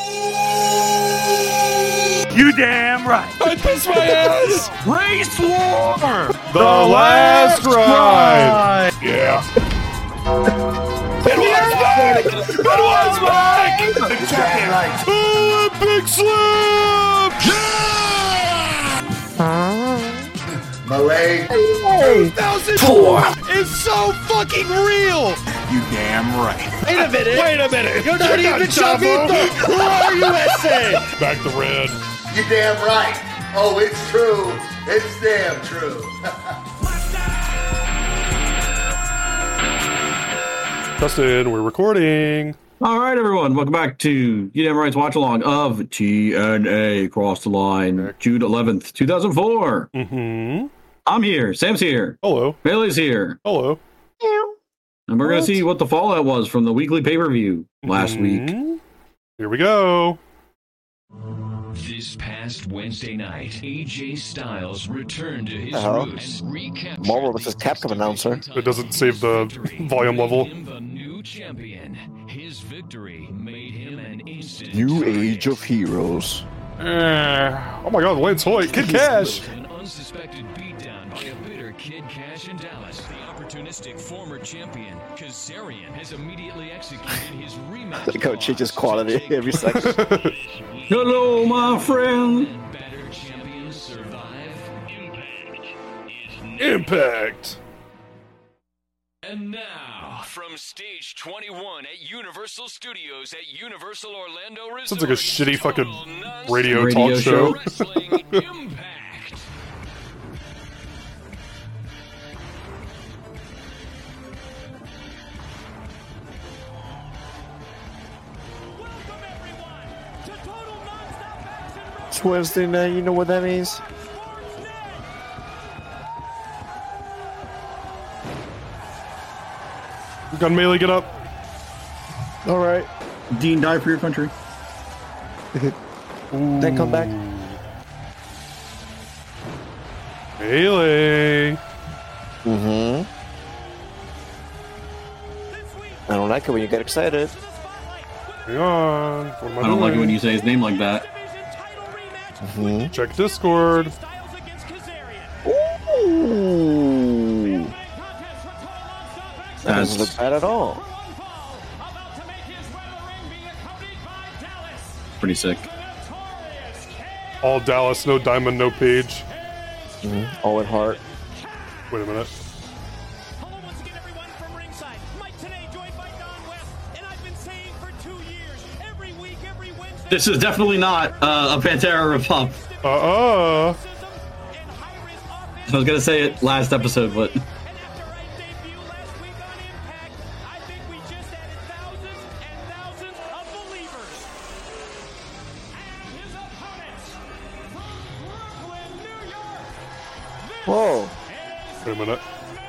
You damn right. I pissed my ass. Race War. The last ride. Yeah. It was back! It was back! Olympic Slam! Malay 2004 is so fucking real! You damn right. Wait a minute! You're not even Chavo. Who are you, SA? Back the red. You damn right. Oh, it's true. It's damn true. Dustin, we're recording. All right, everyone. Welcome back to You Damn Right's watch along of TNA Cross the Line, June 11th, 2004. Mm-hmm. I'm here. Sam's here. Hello. Bailey's here. Hello. And we're going to see what the fallout was from the weekly pay-per-view last week. Here we go. This past Wednesday night, AJ Styles returned to his roots and recaptured Marvel vs. Capcom announcer. It doesn't save the volume level. the new champion. His victory made him an instant New Age of Heroes. Oh my god, Lance Hoyt. Kid Cash. An unsuspected beatdown by a bitter Kid Cash in Dallas. The opportunistic former champion, Kazarian, has immediately executed his rematch. Look how it changes quality every second. Hello, my friend. Better champions survive. Impact. And now, from stage 21 at Universal Studios at Universal Orlando Resort. Sounds like a shitty fucking Total radio Radio talk show. show. Wrestling Impact. It's Wednesday night, you know what that means? Gun Melee, get up. Alright. Dean, die for your country. Then come back. Melee. Mm-hmm. I don't like it when you get excited. Hang on. What am I don't like it doing? when you say his name like that. Mm-hmm. Check Discord. Ooh. That That's doesn't look bad at all. pretty sick. All Dallas, no Diamond, no Page. Mm-hmm. All at heart. Wait a minute. Hello once again, everyone, from ringside. Mike Tenay, joined by Don West, and I've been saying for 2 years, every week, every Wednesday. This is definitely not a Pantera Rip Up. Uh-uh. I was going to say it last episode, but... And after our debut last week on Impact, I think we just added thousands and thousands of believers. And his opponents from Brooklyn, New York. Whoa. Wait a minute.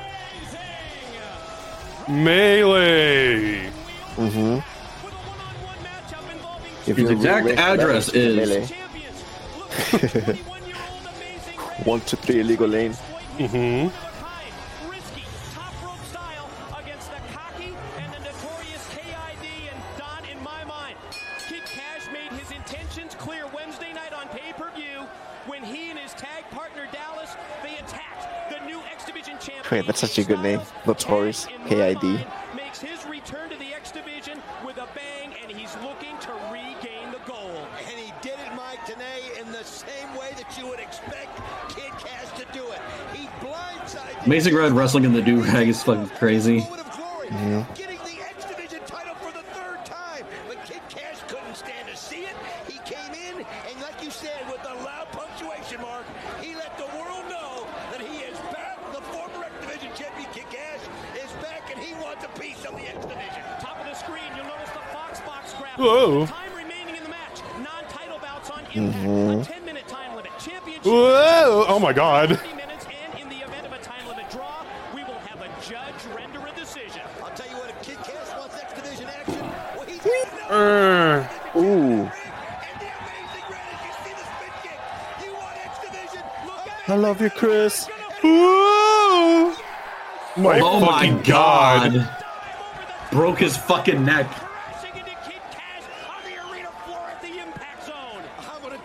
Melee. Mm-hmm. With a one-on-one matchup involving If His you're exact really address that, it's is- melee. champions. Look at the 21-year-old amazing 1, 2, 3 illegal lane. Mm-hmm. risky top rope style against the cocky and the notorious KID and Don. In my mind, Kid Cash made his intentions clear Wednesday night on pay-per-view when he and his tag partner Dallas, they attacked the new X Division champion. Wait, that's such a good name. Notorious Cash, in my KID. mind, makes his return to the X Division with a bang, and he's looking to regain the gold. And he did it, Mike, today in the same way that you would expect Kid Cash to do it. He blindsided Amazing Red wrestling in the do-rag is fucking crazy. moment of glory, Mhm. getting the X Division title for the third time. But Kid Cash couldn't stand to see it. He came in, and like you said, with a loud punctuation mark, he let the world know that he is back. The former X Division champion, Kid Cash, is back, and he wants a piece of the X Division. Top of the screen, you'll notice the Fox box graphic. Whoa. Time remaining in the match. Non-title bouts on Impact. A 10-minute time limit. Championship. Whoa. Oh my god. 30 minutes, and in the event of a time limit draw, we will have a judge render a decision. I'll tell you what, if Kid Cash wants X Division action, well, he's Ooh. And the amazing red, as you see the spin kick. You want X Division? Look out. I love you, Chris. Whoa. My Oh my fucking god. Broke his fucking neck. Crashing into Kid Cash on the arena floor at the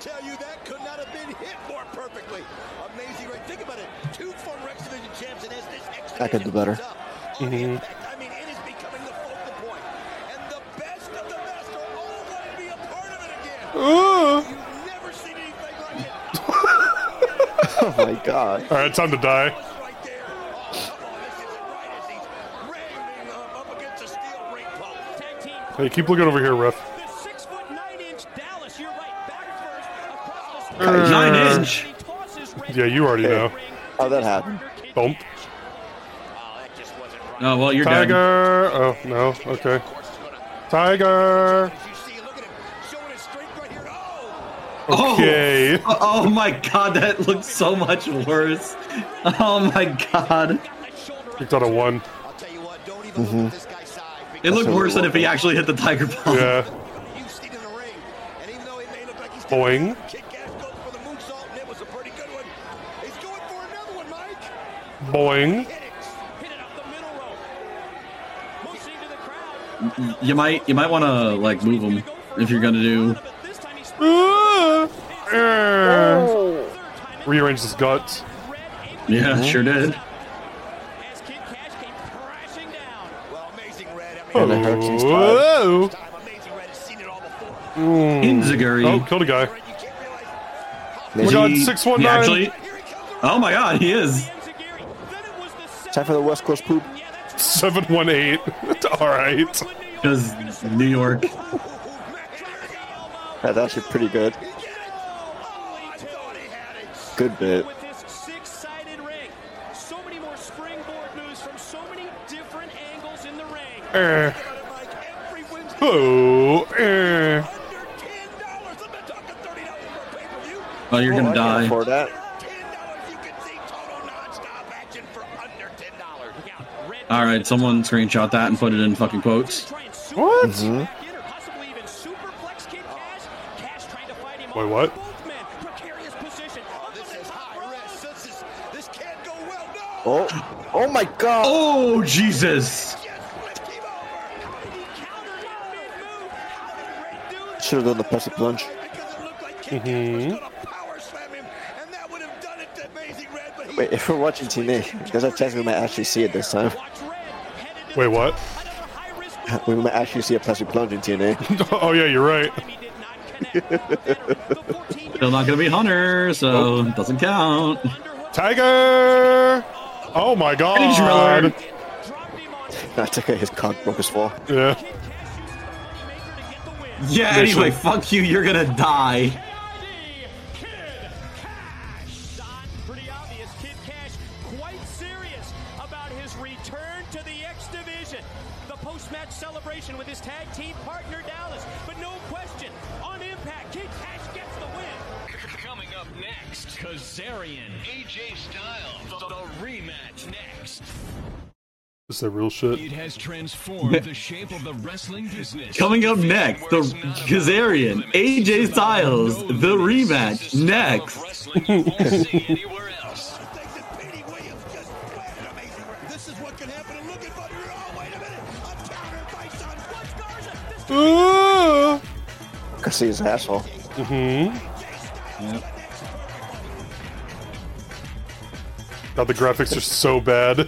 tell you that could not have been hit more perfectly. Amazing, right? Think about it. 2 former X Division champs, and as this X Division I could do better. on Impact, I mean, it is becoming the focal point. And the best of the best are all going to be a part of it again. You've never seen anything like it. Oh my god. All right, time to die. Right there. Oh, come on, this isn't right as he's ramming up against a steel ring post. Tag team. Hey, keep looking over here, ref. The 6'9" Dallas. You're right. Back first across the 9-inch. He tosses Red Yeah, you already know. How'd that happen? Bump. Oh, that just wasn't right. Oh, well, you're dead. Tiger. Oh, no. Okay. Tiger. You see, look at him showing his strength right here. Oh! Okay. Oh my god, that looks so much worse. Oh my god. Kicked out a 1. I'll tell you what, don't even look at this guy's side. It looked worse than if he actually hit the Tiger Bomb. Yeah. You've seen in the ring, and even though it may look like he's Boing. Kid Cash goes for the moonsault, and it was a pretty good one. He's going for another one, Mike. Boing. Hit it. hit it up the middle rope. Motion to the crowd. You might want to like move him if you're gonna do. But this time he's Rearrange his guts. Yeah, sure did. as Kid Cash came crashing down. Well, Amazing Red. I And mean, it hurts his Whoa. time Amazing Red has seen it all before. Inzaguri. Oh, killed a guy. You can't realize how Oh my god, He 619. actually. Oh my god, he is. Then it was the Time for the West Coast poop. 718. All right. Because New York. That's actually pretty good. Good bit. with this 6-sided ring. So many more springboard moves from so many different angles in the ring. every Wednesday Oh. under $10. I'm not talking $30 for a pay-per-view. Oh, you're Oh, gonna I can die. afford that. $10 you can see total non-stop action for under $10. All right, someone screenshot that and put it in fucking quotes. What? Or possibly even superplex Kid Cash. Cash trying to fight him Wait, off. what? Both men, precarious position. This is high risk. This can't go well. No. Oh, oh my god. Oh Jesus! Just flipped him over. He countered that mid-move. How did Red do it? Should have done the Pepsi plunge. Because it looked like Kid Cash was going to power slam him, and that would have done it to Amazing Red. But he Wait, if we're watching TNA, there's a chance we might actually see it this time. Watch Red headed to Wait, what? another high-risk We might actually see a Pepsi plunge in TNA. Oh, yeah, you're right. he did not connect. The 14 Still not gonna be Hunter, so it doesn't count. Tiger. Oh my god. Driller. dropped him on I took it, his cock broke his fall. Yeah. Kid Cash used the moneymaker to get the win. Yeah. Anyway, fuck you. You're gonna die. Kid Cash. Don, pretty obvious. Kid Cash quite serious about his return to the X Division. The post-match celebration with his tag team partner Dallas. But no question, on Impact, Kid Cash gets the win. Coming up next, Kazarian, AJ Styles, the rematch next. Is that real shit? It has transformed the shape of the wrestling business. Coming up next, the Kazarian, AJ Styles, the rematch next. Wrestling you won't see anywhere else. thinks that Petey Williams just planted Amazing Red. This is what can happen. And looking for oh, wait a minute. A counter by Son. What's Garza? This I see his asshole. God, the graphics are so bad.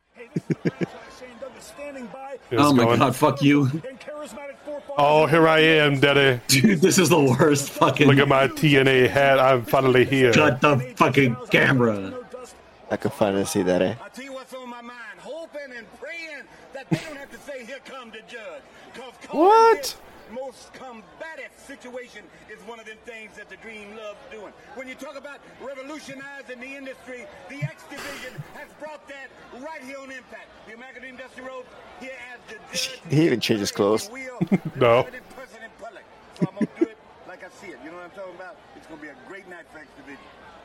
Yeah, Oh it's my going. god, fuck you. Oh, here I am, Daddy. Dude, this is the worst fucking. Look at my TNA hat. I'm finally here. Cut the fucking camera. I could finally see that, eh? I'll tell you what's on my mind. Hoping and praying that they don't have to say, here come the judge. 'Cause What? most combative situation is one of them things that the Dream loves doing. When you talk about revolutionizing the industry, the X Division has brought that right here on Impact. The American Dream Dusty Rhodes here as the judge. He even changed his clothes. No. So I'm going to do it like I see it. You know what I'm talking about? It's going to be a great night for X Division.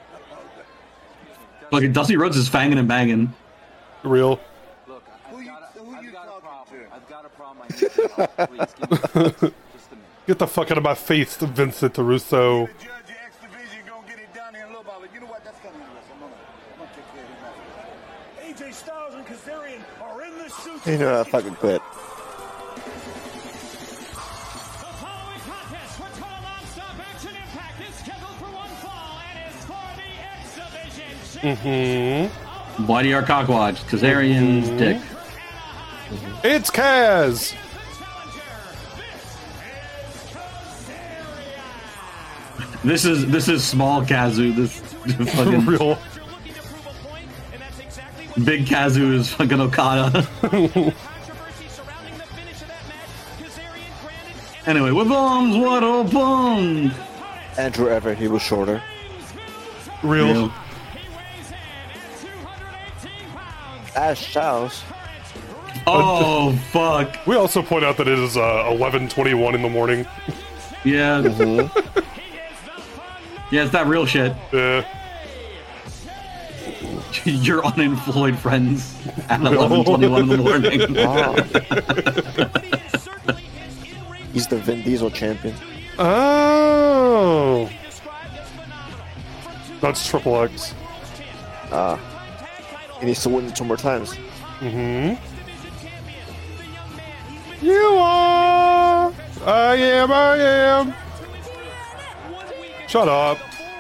Fucking Dusty Rhodes is fanging and banging. Real. Look, Who you I've got a talking problem. to? I've got a problem. I need your help. Please, give me just a minute. Get the fuck out of my face, Vincent Russo. The judge of X Division going to get it done here in a little while. You know what? That's coming to us. I'm going to take care of him. AJ Styles and Kazarian are in the suit. You know, I fucking quit. The following contest for total non-stop action Impact is scheduled Mm-hmm. YDR Cockwatch, Kazarian's dick. It's Kaz. This is small Kazu. This fucking Real. big Kazu is fucking Okada. Anyway, with bombs, what a bomb! Andrew Everett, he was shorter. Real. Ash Styles. Oh fuck! We also point out that it is 11:21 in the morning. Yeah. Yeah, it's that real shit. Yeah. Your unemployed friends at 11:21 in the morning. Wow. He's the Vin Diesel champion. Oh. That's Triple X. He needs to win it 2 more times. Mm-hmm. You are. I am. Shut up.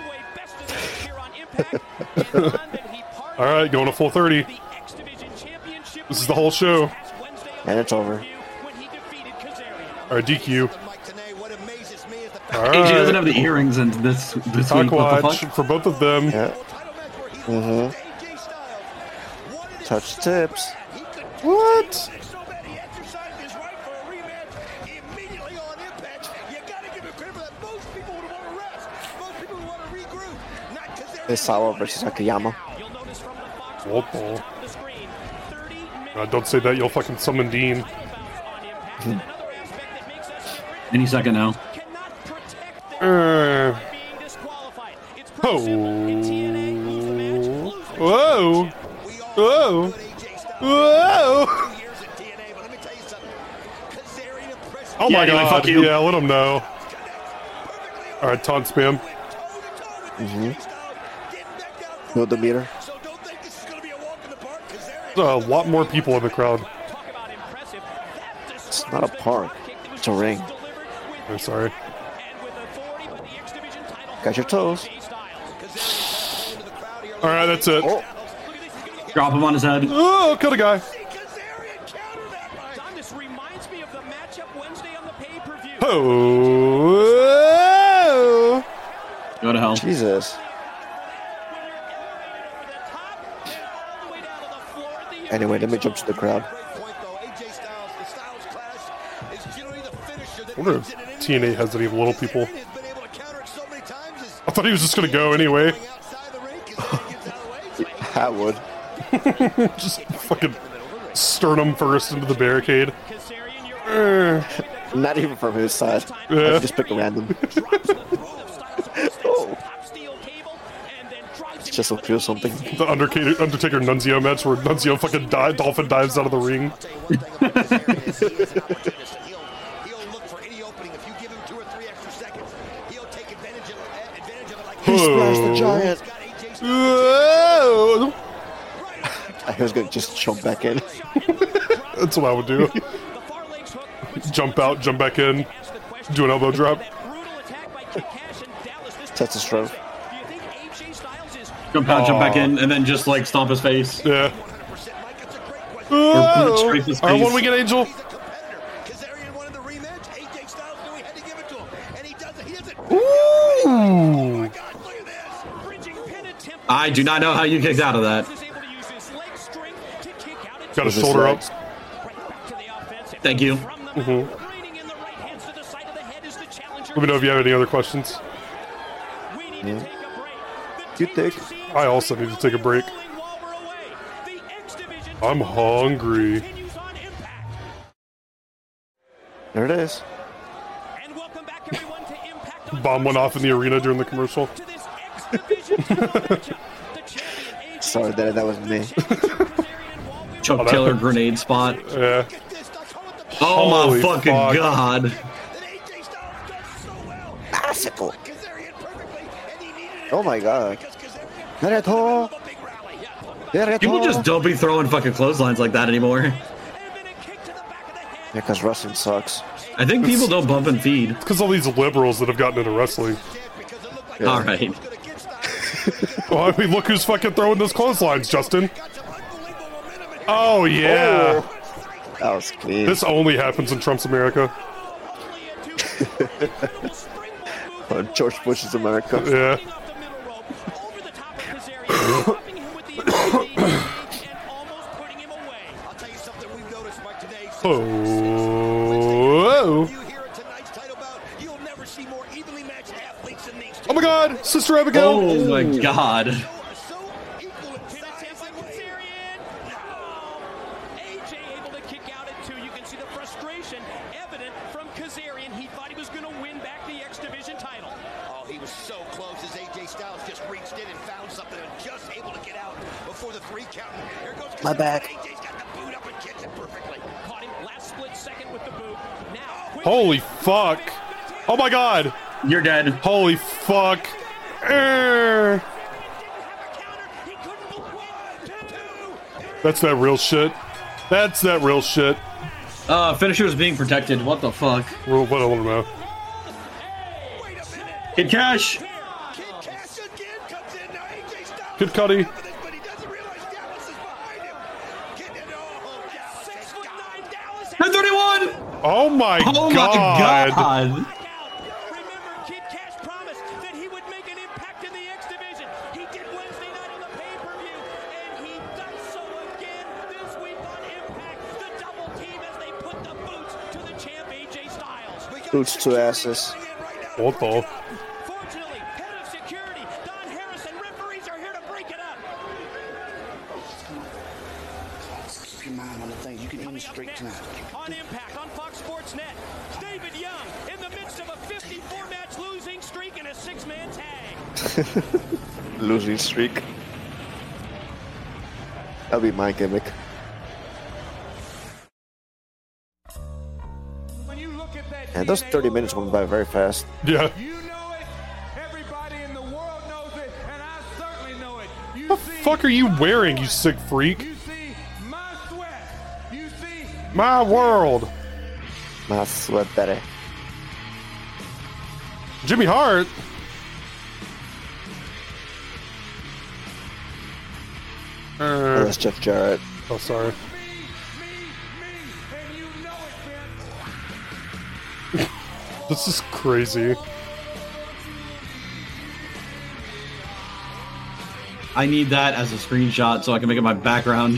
All right, going to full 30. This is the whole show. And it's over. All right, DQ. All AJ doesn't right. have the earrings in this week. What the Cockwatch fuck? for both of them. Yeah. Mm-hmm. Touch tips. What? Misawa versus Akiyama. Whoa. Don't say that, you'll fucking summon Dean. Any second now. Oh. Whoa. Whoa. Whoa. Oh my Yeah, god. fuck you. Yeah, let him know. Alright, taunt spam. Mm-hmm. Build the meter. There's a lot more people in the crowd. It's not a park. It's a ring. I'm sorry. Got your toes. Alright, that's it. Oh, Drop him on his head. Oh, kill the guy. Oh. Go to hell. Jesus. Anyway, let me jump to the crowd. I wonder if TNA has any little people. I thought he was just gonna go anyway. I would. Just fucking sternum first into the barricade. Not even from his side. Yeah. I just pick a random. Oh. It's just to feel something. The Undertaker Nunzio match where Nunzio fucking dolphin dives out of the ring. He splashed the giant. Whoa. I was gonna just jump back in. That's what I would do. Jump out, jump back in, do an elbow drop. That's a stroke. Jump out, jump back in, and then just like stomp his face. Yeah. Or scrape his Alright, face. one weekend Angel. Ooh. I do not know how you kicked out of that. Got his Was shoulder up. this Thank you. Let me know if you have any other questions. You think? I also need to take a break. I'm hungry. There it is. Bomb went off in the arena during the commercial. Sorry, that was me. Chuck Taylor grenade spot. Yeah. Oh Holy my fucking fuck. god. Bicycle. Oh my god. Naruto. People just don't be throwing fucking clotheslines like that anymore. Yeah, because wrestling sucks. I think people don't bump and feed. It's because all these liberals that have gotten into wrestling. Yeah. All right. Well, I mean, look who's fucking throwing those clotheslines, Justin. Oh, yeah. Oh, that was clean. This only happens in Trump's America. George Bush's America. Yeah. Oh. Oh my God, Sister Abigail. Oh my God. AJ able to kick out at 2. You can see the frustration evident from Kazarian. He thought he was going to win back the X Division title. Oh, he was so close as AJ Styles just reached in and found something and just able to get out before the 3 count. Here goes My back. AJ's got the boot up and gets it perfectly. Caught him last split second with the boot. Now, Holy fuck. Oh my God. You're dead. Holy fuck. That's that real shit. That's that real shit. Finisher is being protected. What the fuck? Well, what I want to know. Kid Cash. Kid Cudi. But he doesn't realize Dallas is behind him. 31. Oh my Oh my God. God. Remember, Kid Cash promised that he would make an impact in the X Division. He did Wednesday night on the pay-per-view, and he does so again this week on Impact. The double team as they put the boots to the champ AJ Styles. Boots to asses. What the? Fortunately, head of security, Don Harris, and referees are here to break it up. Keep your mind on the things. You can aim straight tonight. On Impact, on Fox Sports Net, David Young in the midst of a 54-match losing streak and a 6-man tag. Losing streak. That'll be my gimmick. When you look at that, And those 30 minutes went by very fast. Yeah. you know it. Everybody in the world knows it, and I certainly know it. You What the fuck are you wearing, you sick freak? You see my sweat. You see My world. My sweat daddy. Jimmy Hart. Oh, that's Jeff Jarrett. Oh, sorry. and you know it, Ben. This is crazy. I need that as a screenshot so I can make it my background.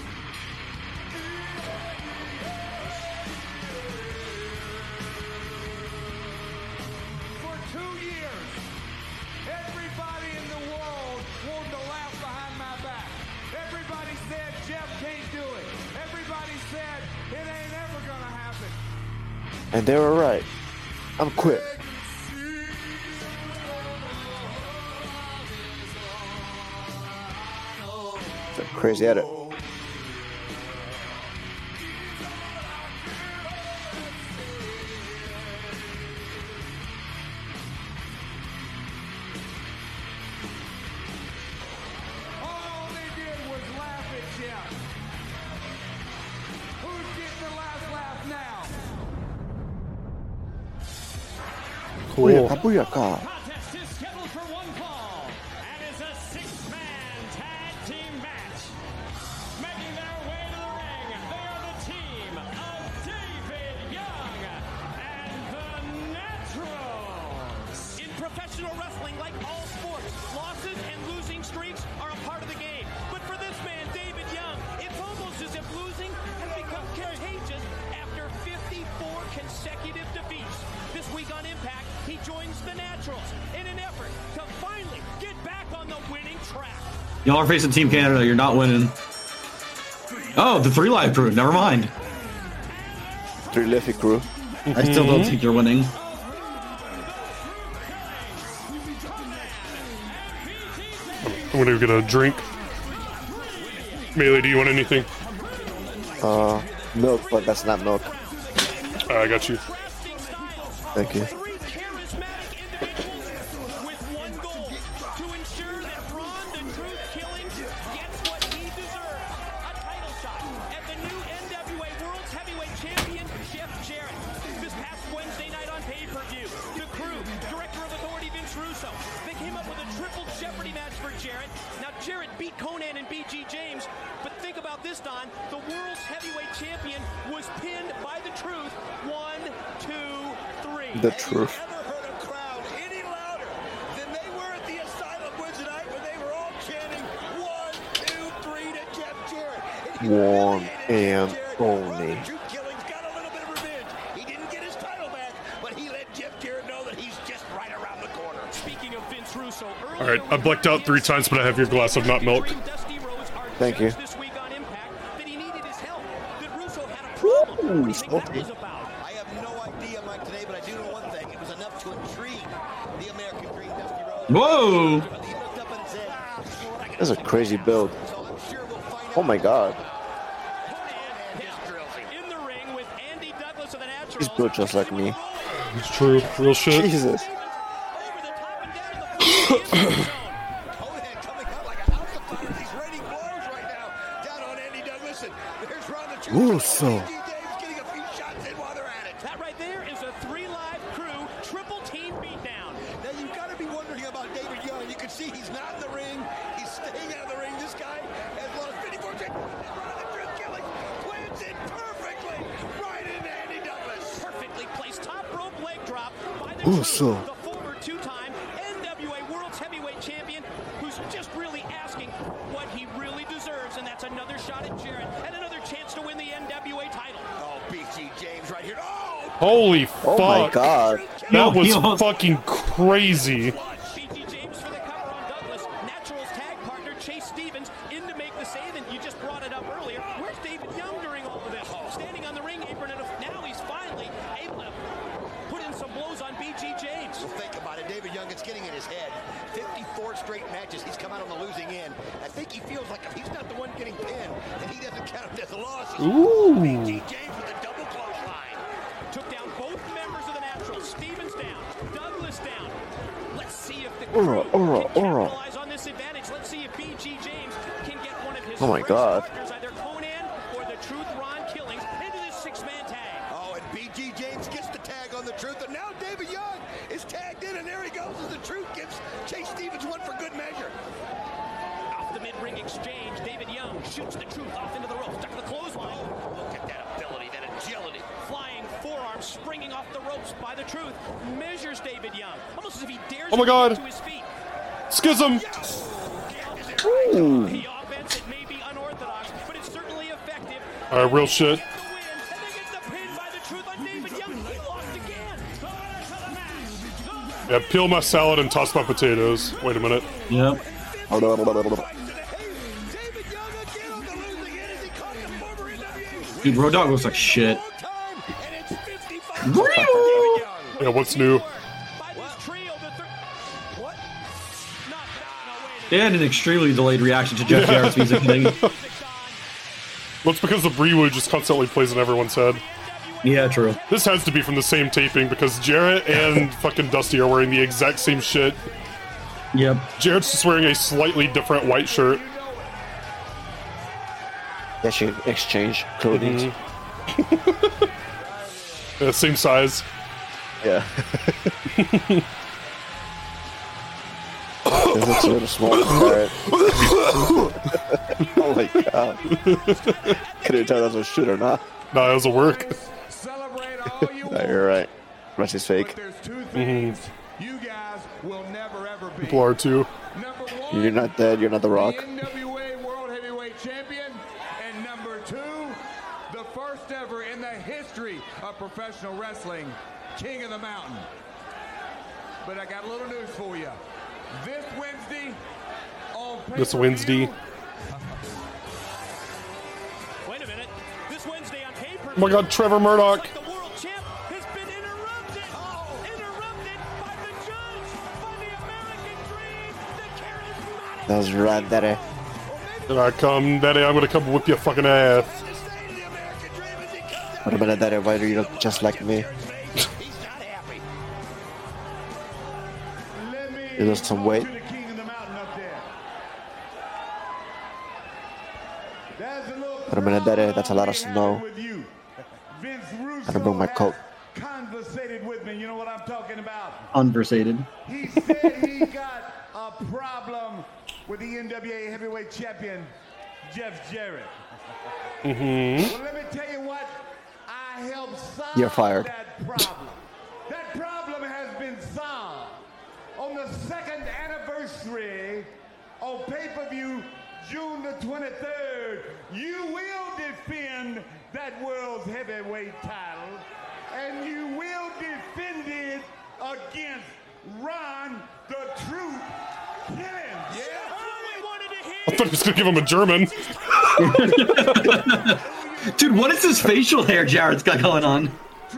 For 2 years, everybody in the world wanted to laugh behind my back. Everybody said Jeff can't do it. Everybody said it ain't ever gonna happen. And they were right. I'm quit. It's a crazy edit. All they did was laugh at Jeff. Who's getting the last laugh now? Cool. Booyaka. Contest is scheduled for one fall and is a 6-man tag team match. Making their way to the ring, they are the team of David Young and the Naturals. In professional wrestling, like all sports, losses and losing streaks are a part of the game. But for this man, David Young, it's almost as if losing has become contagious after 54 consecutive defeats. This week on Impact, he joins the Naturals in an effort to finally get back on the winning track. Y'all are facing Team Canada. You're not winning. Oh, the 3 Live crew. Never mind. 3 Liffey crew. I still don't think you're winning. I'm gonna go get a drink. Melee, do you want anything? Milk, but that's not milk. I got you. Thank you. With one goal, to ensure that Ron the Truth Killings gets what he deserves. A title shot at the new NWA World's Heavyweight Champion, Jeff Jarrett. This past Wednesday night on pay-per-view, the crew, Director of Authority Vince Russo, they came up with a triple Jeopardy match Jarrett. Now, Jarrett beat Conan and BG James, but think about this, Don. The world's heavyweight champion was pinned by the Truth. 1, 2, 3. The Truth. Have you ever heard a crowd any louder than they were at the Asylum Wednesday night when they were all chanting 1, 2, 3 to Jeff Jarrett? One and only. Truth Killings got a little bit of revenge. He didn't get his title back, but he let Jeff Jarrett know that he's just right around the corner. Speaking of Vince Russo, All right, I blacked out 3 times, but I have your glass of not milk. Thank you. This week on Impact, that he needed his help, that Russo had a problem. What do you think that was about? I have no idea, Mike, today, but I do know one thing. It was enough to intrigue the American Dream, Dusty Rhodes. Whoa! He looked up and said, That's a crazy build. Oh my god. In the ring with Andy Douglas of the Naturals. He's built just like me. It's true. Real shit. Jesus. Russo. That right there is a 3-live crew triple team beatdown. Now you've got to be wondering about David Young. You can see he's not in the ring. He's staying out of the ring. This guy has lost 54 seconds. The Truth Killing plants it perfectly right into Andy Douglas. Perfectly placed top rope leg drop by the Russo. Truth, the former 2-time NWA World's Heavyweight Champion, who's just really asking what he really deserves, and that's another shot at Jarrett and another chance to win the NWA title. Oh, BG James right here. Oh! Holy fuck. Oh my god. That was fucking crazy. BG James for the cover on Douglas. Naturals tag partner Chase Stevens in to make the save, and you just brought it up earlier. Where's David Young during all of this? Standing on the ring apron, and now he's finally able to put in some blows on BG James. Well, think about it. David Young, it's getting in his head. 54 straight matches. He's come out on the losing end. I think he feels like if he's not the one getting pinned, then he doesn't count as a loss. Ooh. BG James with a double clothesline. Took down both members of the Naturals. Stevens down. Douglas down. Let's see if the Aura, crew aura, can aura. capitalize on this advantage. Let's see if BG James can get one of his Oh my first God. partners, either Conan or the Truth Ron Killings, into this 6-man tag. Oh, and BG James gets the tag on the Truth, and now David Young is tagged in, and there he goes as the Truth gives Chase Stevens one for good measure. Off the mid-ring exchange, David Young shoots the Truth off into the ropes. Stuck to the clothesline. Look at that ability, that agility. Flying forearm springing off the ropes by the Truth. Measures David Young. Almost as if he dares Oh my him to God. get to his feet. Schism. Ooh. The offense, it may be unorthodox, but it's certainly effective. All right, real shit. The win, and they get the pin by the Truth on David Young. He lost again. Yeah, peel my salad and toss my potatoes. Wait a minute. Yep. David Young again on the losing end as he caught the former NWA Dude, Road Dogg looks like shit. time, and it's 55 for David Young. Yeah, what's new? By this trio, what? Not that. They had an extremely delayed reaction to Jeff Jarrett's music thing. Well, it's because the Brewood just constantly plays in everyone's head. Yeah, true. This has to be from the same taping because Jarrett and fucking Dusty are wearing the exact same shit. Yep. Jarrett's just wearing a slightly different white shirt. They should exchange clothing. Yeah, same size. Yeah. It looks a little small. Alright. Oh my god. Couldn't tell that was a shit or not. Nah, it was a work. Celebrate all you No, want. you're right. Rest is fake. But there's two things you guys will never ever be. People are too. Number one, You're not dead, you're not the Rock. the NWA World Heavyweight Champion, and number two, the first ever in the history of professional wrestling, King of the Mountain. But I got a little news for you. This Wednesday, on This pay-per-view, Wednesday. Wait a minute. This Wednesday on paper. Oh my god, Trevor Murdoch. The world champ has been interrupted. Interrupted by the judge, by the American Dream, the charismatic. That was right, Daddy. Here I come, Daddy. I'm gonna come whip your fucking ass. What about Daddy? Why do you look just like me? You lost some weight. to the King of the Mountain up there. There's a little What about Daddy? That's a lot of snow. with you. Vince Russo I don't bring my coat. conversated with me. You know what I'm talking about? Unversated. He said he got a problem with the NWA Heavyweight Champion, Jeff Jarrett. Mm-hmm. Well, let me tell you what, I helped solve You're fired. that problem. That problem has been solved. On the 2nd anniversary of pay-per-view, June the 23rd, you will defend that world's heavyweight title, and you will defend it against Ron the Truth Killings. Yeah. I thought he was gonna give him a German. Dude, what is this facial hair Jarrett's got going on?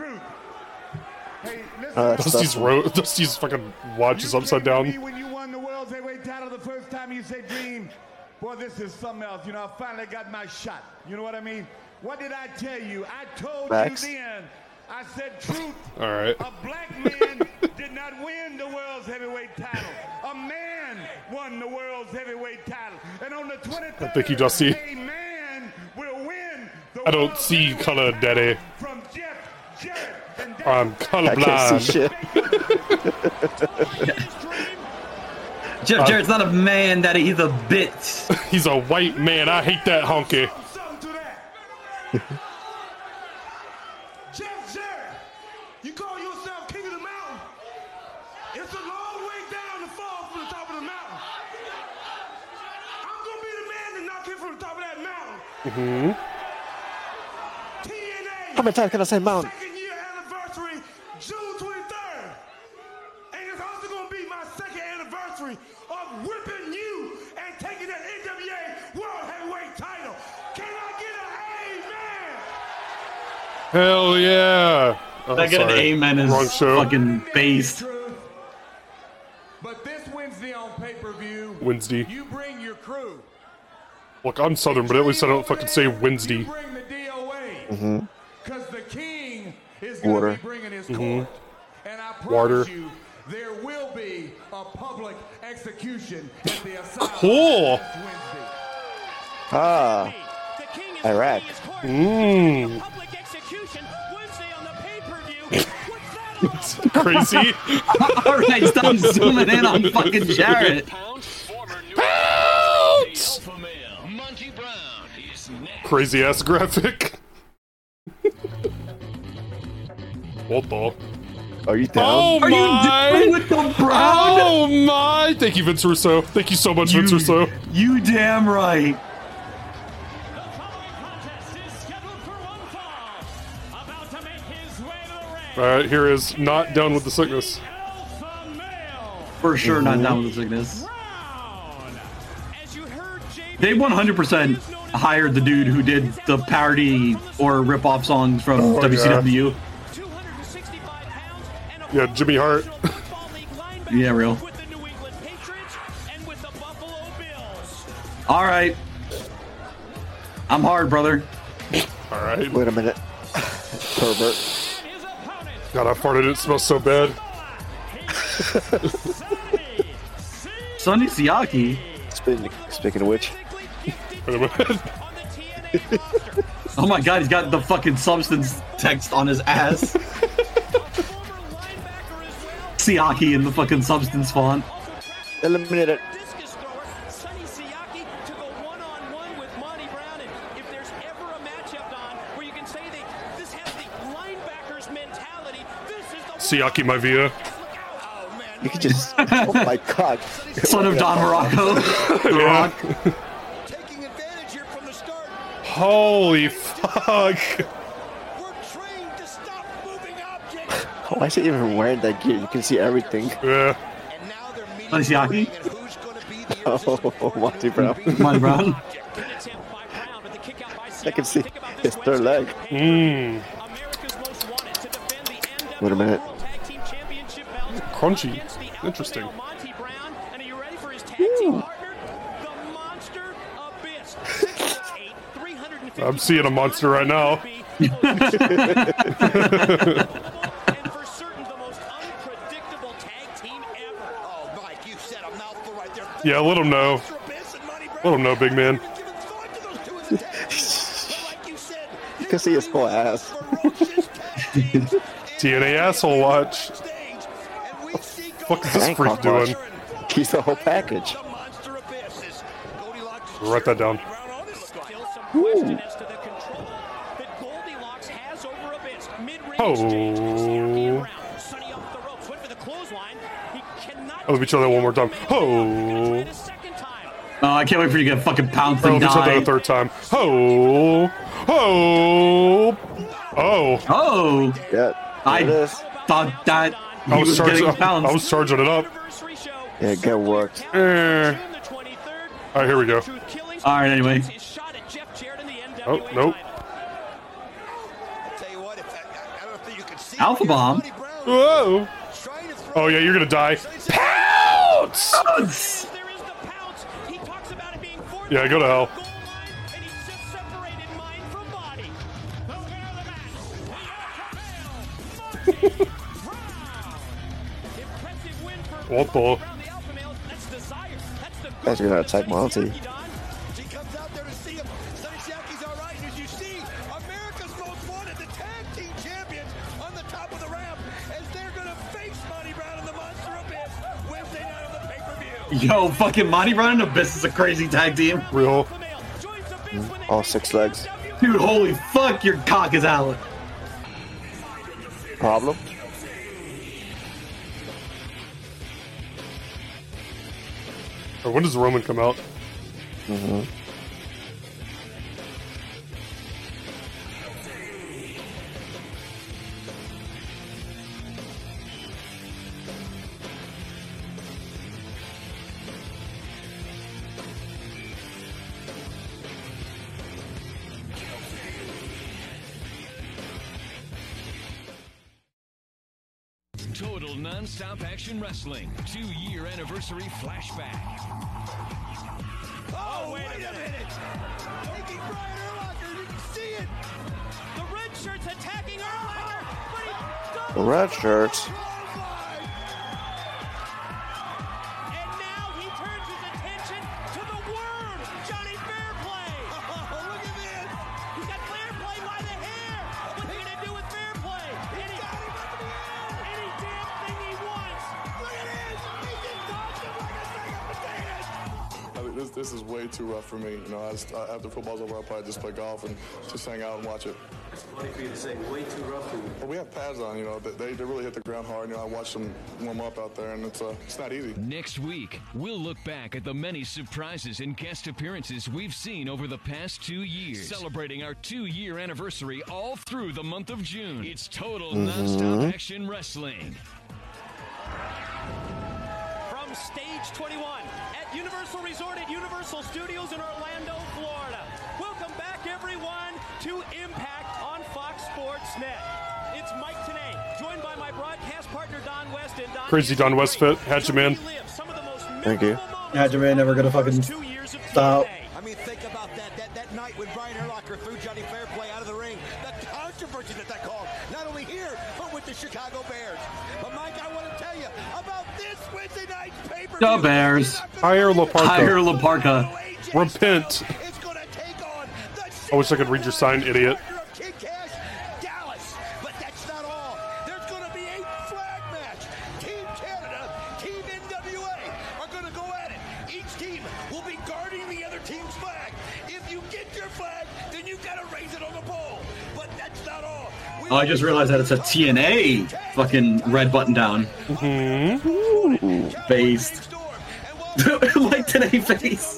Dusty's fucking watch is upside down. When you won the world's heavyweight title the first time, you said, Dream, boy, this is something else. You know, I finally got my shot. You know what I mean? What did I tell you? I told Max. you then. I said, Truth. All right. A black man did not win the world's heavyweight title. A man won the world's heavyweight title. And on the 23rd, Thank you, Dusty. a man will win the I don't world's see heavyweight color, Daddy. from Jeff Jarrett. And I'm I can't see colorblind. shit. Jeff Jarrett's not a man, Daddy. He's a bit. He's a white man. I hate that honky. Jeff Jarrett, you call yourself king of the mountain. It's a long way down to fall from the top of the mountain. I'm gonna be the man to knock you from the top of that mountain. Mm-hmm. TNA. How many times can I say mountain? Second year anniversary, June 23rd. And it's also gonna be my second anniversary of whipping you and taking that NWA World Heavyweight title. Can I get an amen? Hell yeah. Oh, I get an sorry. amen Wrong is show. fucking based. But this Wednesday on pay-per-view, Wednesday. you bring your crew. Look, I'm Southern, but at least I don't fucking say Wednesday. You bring the DOA. Mm-hmm. Because the king is going Water. to be bringing his Mm-hmm. court. And I promise Water. you, there will be a public execution at the asylum Cool. this Wednesday. Ah, Iraq. Mmm. Public execution Wednesday on the pay-per-view. What's that all Crazy. All right, stop zooming in on fucking Jarrett. Crazy ass graphic. What the? Are you down? Oh Are my! you doing with the brown? Oh my! Thank you, Vince Russo. Thank you so much, Vince Russo. You damn right. All right, here is not down with the sickness. For sure, not down with the sickness. They 100% hired the dude who did the parody or rip-off songs from WCW. Yeah, Jimmy Hart. Yeah, real. All right. I'm hard, brother. All right. Wait a minute. Pervert. God, I farted. It smells so bad. Sonny Siaki. Speaking of which. Wait a minute. Oh my god, he's got the fucking substance text on his ass. Siaki in the fucking substance font. Eliminate it. Sonny Siaki to go one-on-one with Monty Brown, and if there's ever a matchup, Don, where you can say that this has the linebackers mentality, this is the Siaki Maivia. You could just. Oh my god. Son of Don Morocco. The Rock. Taking advantage here from the start. Holy fuck. We're trained to stop moving objects. Why is he even wearing that gear? You can see everything. Yeah. And now they're meeting Sonny Siaki. and who's going to be the Oh, Monty Brown. Monty Brown. I can see his third leg. Mmm. Wait a minute. Crunchy. Interesting. Monty Brown, and are you ready for his tag team partner? The Monster Abyss. 6'8", 350 I'm seeing a monster right now. and for certain, the most unpredictable tag team ever. Oh, Mike, you said a mouthful right there. Yeah, let him know. Let him know, big man. You can see his whole ass. TNA asshole watch. Fuck is this freak doing? He's the whole package. Write that down. Still some question as to the control that Goldilocks has over Abyss. Mid-range exchange, champion round. Sonny off the ropes, went for the clothesline. He cannot. Let me try that one more time. Oh. Oh, I can't wait for you to get fucking pounced and Let me try that die. a third time. Oh. Oh. Oh. Oh. Yeah. I thought that he was getting pounced. I was charging it up. Yeah, get worked. All right, here we go. All right, anyway. Oh, nope. Alpha Bomb. Whoa. Oh, yeah, you're going to die. Pounce! Yeah, go to hell. What the? That's gonna attack my auntie. She comes out there to see him. Sonny Shaki's all right. And as you see, America's Most Wanted, the tag team champions, on the top of the ramp as they're going to face Monty Brown and the Monster Abyss Wednesday night on the pay-per-view. Yo, fucking Monty Brown and Abyss is a crazy tag team. Real. All 6 legs. Dude, holy fuck, your cock is out. Problem? Or when does Roman come out? Mm-hmm. Total non-stop action wrestling 2-year anniversary flashback. Oh, wait a minute. Taking Brian Urlacher. You can see it. The red shirt's attacking Urlacher, but he The red shirts. And now he turns his attention to the worm, Johnny Fairplay. Oh, look at this. He's got Fairplay by the hair. What's he gonna do with Fairplay? Any damn thing he wants. Look at this. He just tossed him like a sack of potatoes. I mean, this is way too rough for me. You know, after football's over, I'll probably just play golf and just hang out and watch it. It's funny for you to say way too rough for you. But we have pads on, you know, they really hit the ground hard. You know, I watched them warm up out there, and it's not easy. Next week, we'll look back at the many surprises and guest appearances we've seen over the past 2 years, celebrating our 2-year anniversary all through the month of June. It's total non-stop action wrestling. From Stage 21 at Universal Resort at Universal Studios in Orlando, Florida. Welcome back, everyone, to Impact on Fox Sports Net. It's Mike Tenay, joined by my broadcast partner Don West and Don. Crazy Don West fit. Hatchet Man. Thank you. Hatchet Man never gonna fucking stop. I mean, think about that night when Brian Urlacher threw Johnny Fairplay out of the ring. The controversy that caused, not only here, but with the Chicago Bears. But Mike, I want to tell you about this Wednesday night's pay-per-view. The Bears. Hire LaParca. Hire LaParca. Repent. I wish I could read your sign, idiot. Kid Cash, Dallas. But that's not all. There's going to be a flag match. Team Canada, Team NWA are going to go at it. Each team will be guarding the other team's flag. If you get your flag, then you've got to raise it on the pole. But that's not all. Oh, I just realized that it's a TNA fucking red button down. Based. Like today face.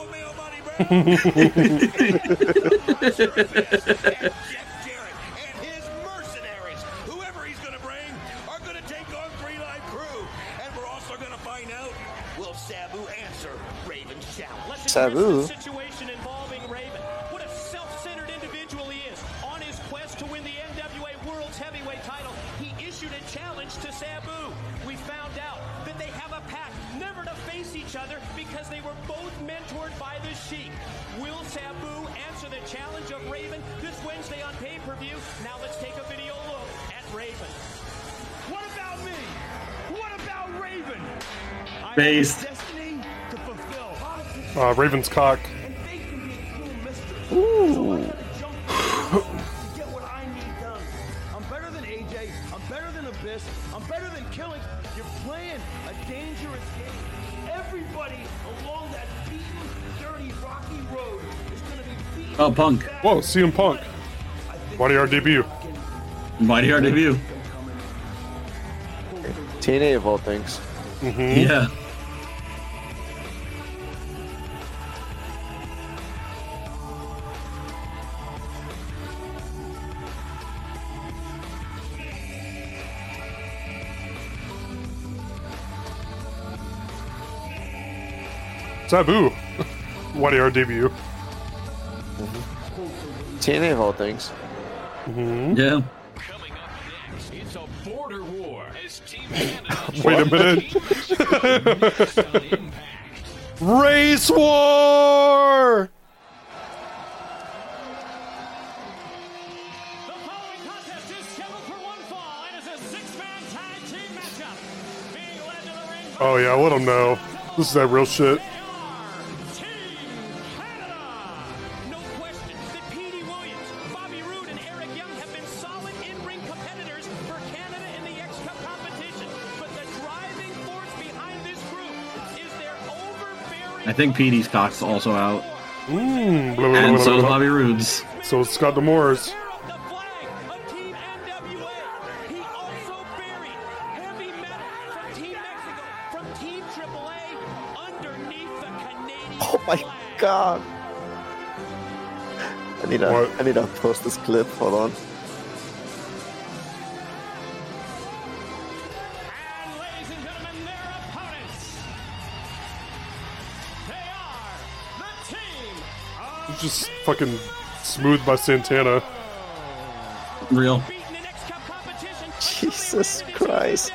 Whoever he's going to bring are going to take on 3 Live Crew. And we're also going to find out, will Sabu answer Raven's challenge? Sabu? Situation involving Raven. What a self-centered individual he is. On his quest to win the NWA World's Heavyweight title, he issued a challenge to Sabu. We found out that they have a pact never to face each other because they were both mentored by the Sheik. Will Sabu answer the challenge of Raven this Wednesday on pay-per-view? Now let's take a video look at Raven. What about me? What about Raven? Based. Destiny to fulfill. Raven's cock. Ooh. Get what I need done. I'm better than AJ. I'm better than Abyss. I'm better than Killing. You're playing a dangerous game. Everybody along that beaten, dirty, rocky Oh, Punk. Whoa, CM Punk. YDR debut. YDR debut. TNA of all things. Yeah. Sabu. YDR debut. TNA of all things. Yeah. Coming up next, it's a border war as Team Canada Wait a minute. Race War! The following contest is scheduled for one fall and is a six-man tag team matchup. Being led to the ring. Oh yeah, let them know. This is that real shit. No question that Petey Williams, Bobby Roode, and Eric Young have been solid in-ring competitors for Canada in the X-Cup competition. But the driving force behind this group is their overbearing... I think Petey's cock's also out. Blah, blah, And blah, so is blah, blah. Bobby Roode's. So it's Scott D'Amore's. The flag of Team NWA. He also buried heavy metal from Team Mexico, from Team AAA, underneath the Canadian Oh my god. I need to post this clip. Hold on. And ladies and gentlemen, their opponents. They are the team of It's just fucking smooth by Santana. Real. beaten in X-Cup competition. Jesus Christ.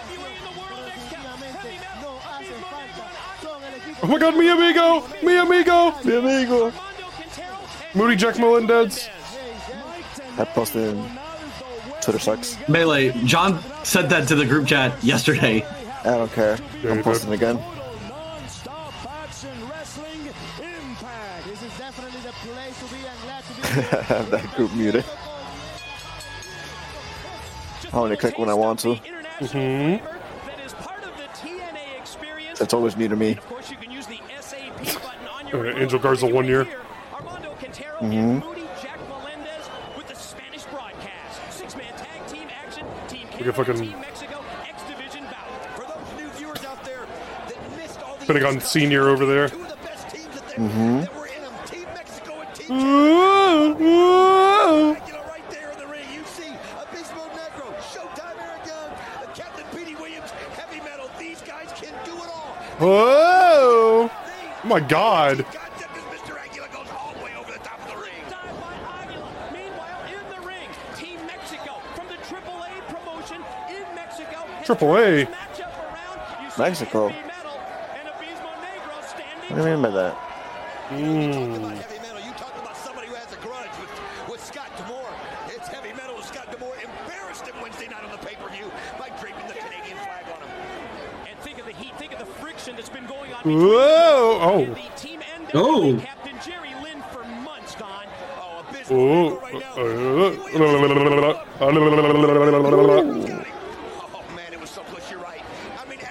Oh my god, mi amigo! Mi amigo! Mi amigo. Moody Jack Melendez. I posted in Twitter sucks. Melee, John said that to the group chat yesterday. I don't care. Yeah, I'm you posting again. Non-stop action wrestling impact. This is definitely the place to be and glad to be. I have that group muted. I only click when I want to. That is part of the TNA experience. It's always new to me. Of course, you can use the SAP button on your Angel Garza 1 year. Armando Quintero and Moody Jack Melendez with the Spanish broadcast. Six-man tag team action. Team Canada, fucking- Team Mexico, X Division bout. For those new viewers out there that missed all the Pentagon Senior over there. two of the best teams that that were in them, Team Mexico and Team Dracula right there in the ring. You see Abismo Negro, Showtime Eric Young, Captain Petey Williams, Heavy Metal. These guys can do it all. Whoa! Oh my god. Concept is Mr. Aguila goes all the way over the top of the ring. Dive by Aguila. Meanwhile, in the ring, Team Mexico from the AAA promotion in Mexico. has Triple A? turned this matchup around. You see Mexico. Heavy Metal and Abismo Negro standing What do you mean by that? Heavy Metal, you talk about somebody who has a grudge with Scott D'Amore. It's Heavy Metal with Scott D'Amore embarrassed him Wednesday night on the pay-per-view by draping the Canadian flag on him. And think of the heat, think of the friction that's been going on Whoa! between Oh. the Team NWA Oh. Captain Jerry Lynn for months, Don. Oh, Abismo Oh. right now. Oh, man, it was so close. You're right. I mean,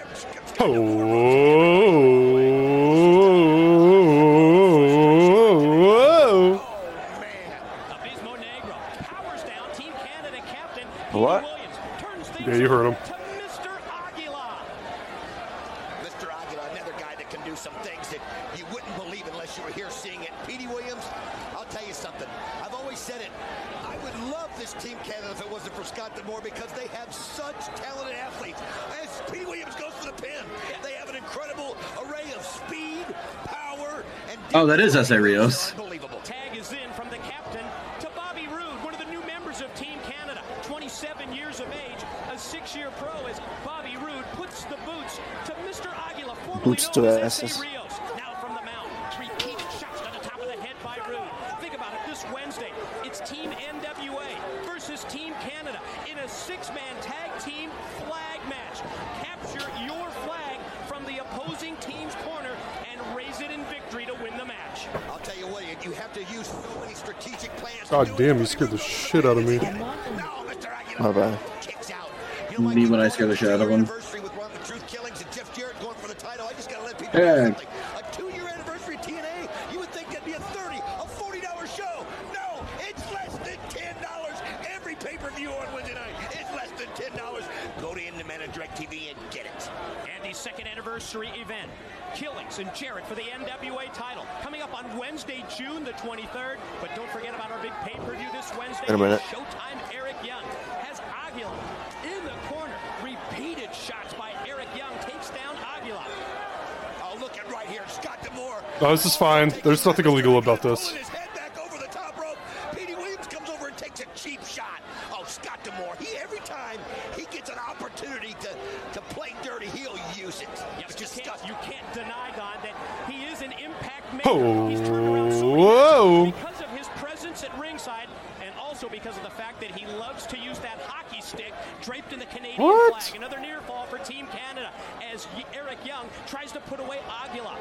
Oh. Abismo Negro powers down Team Canada captain What? Petey Williams. Turns things Yeah, you heard him. to Mr. Aguila. Mr. Aguila, another guy that can do some things that you wouldn't believe unless you were here seeing it. Petey Williams, I'll tell you something. I've always said it. I would love this Team Canada if it wasn't for Scott D'Amore because they have such talented athletes. As Petey Williams goes for the pin, they have an incredible array of speed, power, and Oh, that is S.A. Rios. unbelievable. Tag is in from the captain to Bobby Roode, one of the new members of Team Canada, 27 years of age, a 6-year pro as Bobby Roode puts the boots to Mr. Aguila, formerly Boots to known the as asses. S.A. Rios. Now from the mound, repeated shots to the top of the head by Roode. Think about it, this Wednesday, it's Team NWA versus Team Canada in a 6-man tag team flag match. Capture your flag from the opposing team's corner and raise it in victory to win the match. I'll tell you what, you have to use so many strategic plans. God damn, you scared the shit out of me. My bad. Kicks out. Me when I scare the shit out of him. Anniversary with Ron the Truth Killings and Jeff Jarrett going for the title. I just gotta let people Yeah. know something. A 2-year anniversary TNA, you would think that'd be a $30, a $40 show. TV and get it. And the second anniversary event, Killings and Jarrett for the NWA title, coming up on Wednesday, June the 23rd. But don't forget about our big pay-per-view this Wednesday. In a minute. Showtime Eric Young has Aguila in the corner. Repeated shots by Eric Young takes down Aguila. Oh, look at right here, Scott D'Amore. No, this is fine. There's nothing illegal about this. His head back over the top rope. Petey Williams comes over and takes a cheap shot. Oh, Scott D'Amore. Every time he gets an opportunity to play dirty, he'll use it. Yes, you can't deny, Don, that he is an impact maker. Oh, He's turned around so many whoa. times because of his presence at ringside, and also because of the fact that he loves to use that hockey stick draped in the Canadian flag. Another near fall for Team Canada as Eric Young tries to put away Aguila.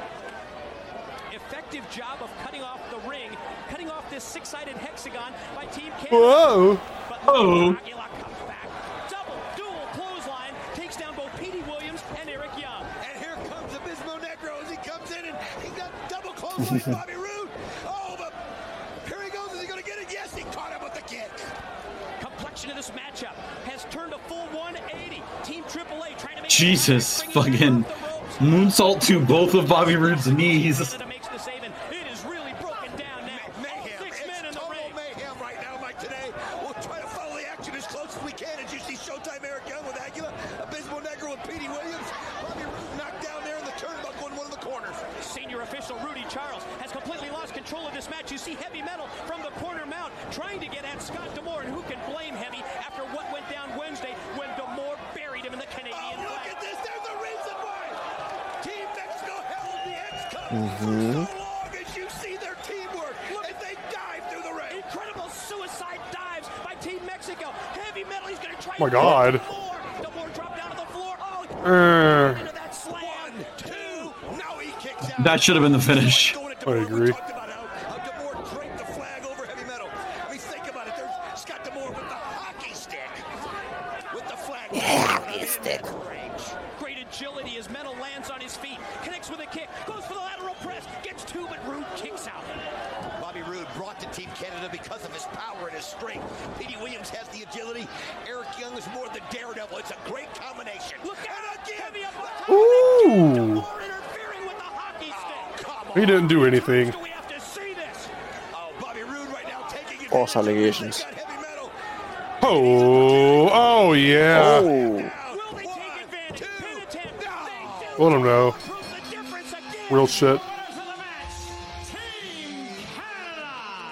Effective job of cutting off the ring, cutting off this six-sided hexagon by Team Canada. Whoa. But Aguila comes back. Dual clothesline takes down both Petey Williams and Eric Young. And here comes Abismo Negro as he comes in and he got double clothesline Bobby Roode. Oh, but here he goes. Is he going to get it? Yes, he caught him with the kick. Complexion of this matchup has turned a full 180. Team AAA trying to make Jesus, fucking moonsault to both of Bobby Roode's knees. makes the save, and it is really broken down now. Mayhem. All 6 men in the Total ring. mayhem right now, Mike. Today, we'll try to follow the action as close as we can. As you see Showtime Eric Young with Aguila, Abismo Negro with Petey Williams, Bobby Roode knocked down there in the turnbuckle in one of the corners. Senior official Rudy Charles has completely lost control of this match. You see Heavy Metal from the corner mount trying to get at Scott D'Amore, and who can blame Heavy after what went down Wednesday when D'Amore buried him in the Canadian flag. Look at this. There's the reason why Team Mexico held the X-Cup Mm-hmm. for so long. As you see their teamwork, and they dive through the ring. Incredible suicide dives by Team Mexico. Heavy Metal, he's going to try Oh my God. D'Amore dropped down to the floor. Oh, into that slam. 1, 2. Now he kicks out. That should have been the finish. I agree. D'Amore draped the flag over Heavy Metal. I mean, think about it. There's Scott D'Amore with the hockey stick. With the flag. Hockey stick. Great agility as Metal lands on his feet. Connects with a kick. Goes for the lateral press. Gets two, but Roode kicks out. Bobby Roode brought to Team Canada because of his power and his strength. Petey Williams has the agility. Eric Young is more the daredevil. It's a great combination. Look out again. Heavy up on top. Ooh. D'Amore interfering with the hockey stick. Come He didn't do anything. Do we have to see this? Oh, Bobby Roode right now taking it. False allegations. Oh, yeah. Oh. Will they take advantage? Pin attempt. They do. Let him know. Prove the difference again. Real shit. Stars of the match, Team Canada.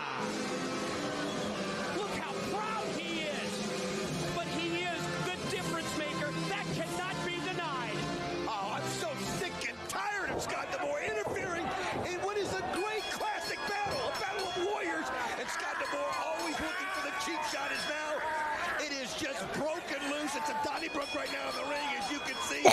Look how proud he is. But he is the difference maker. That cannot be denied. Oh, I'm so sick and tired of Scott D'Amore interfering in what is a great classic battle, a battle of warriors. And Scott D'Amore always looking for the cheap shot is now. It is just broken loose. It's a Donnybrook right now in the ring, as you can see.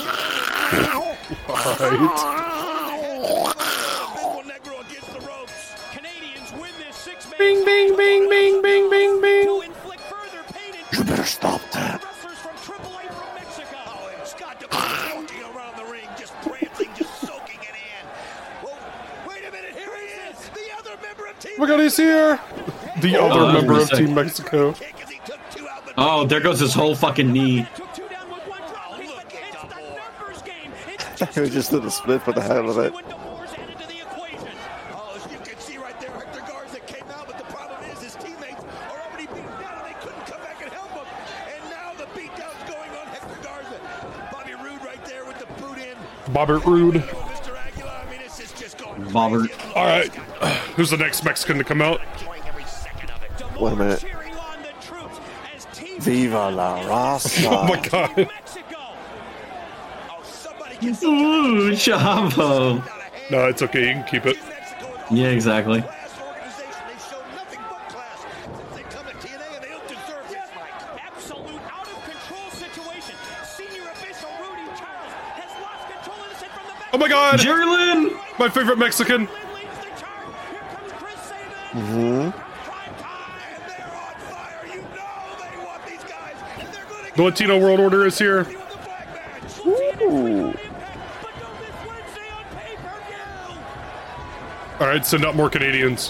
Negro against the ropes. Canadians win this six-man. Bing, bing, bing, bing, bing, bing, bing. To inflict further pain and You better stop that. wrestlers from AAA from Mexico. Oh, and Scott D'Amore walking around the ring, just prancing, just soaking it in. Well, wait a minute, here he is, the other member of Team Look at he's here. The other I was member gonna of say. Team Mexico. Kick as he took 2 out, but Oh, there goes his whole fucking knee. Took 2 down with 1 drop kick, but it's the numbers game. It's It was just a little split for the hell of it. when D'Amore's added to the equation. Oh, as you can see right there, Hector Garza came out, but the problem is his teammates are already beaten down, and they couldn't come back and help him. And now the beatdown's going on Hector Garza. Bobby Roode right there with the boot in. Bobbert Rude. Mr. Aguilar, I mean, this is just going Bobbert. crazy. All right. Who's the next Mexican to come out? Enjoying every second of it. Wait a minute. Cheering on the troops as Team Viva la raza. Oh my God. Mexico. Oh, somebody get Ooh, Chavo. No, it's okay. You can keep it. Yeah, exactly. class organization. They show nothing but class since they come to TNA, and they don't deserve this, Mike. Absolute out of control situation. Senior official Rudy Charles has lost control of this and from the back. Oh my God. Jerry Lynn. My favorite Mexican. Lynn leads the charge. Here comes Chris Sabin. Mm-hmm. Prime time. And they're on fire. You know they want these guys, and they're going to The Latino World Order is here. with the flag match. Ooh. But don't miss Wednesday on pay-per-view. All right, send out more Canadians.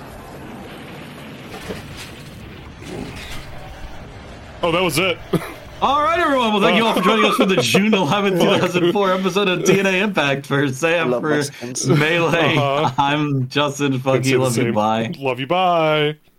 Oh, that was it. All right, everyone. Well, thank you all for joining us for the June 11, 2004 episode of TNA Impact. For Sam, for Melee, I'm Justin. Fuck you. Love you. Bye. Love you. Bye.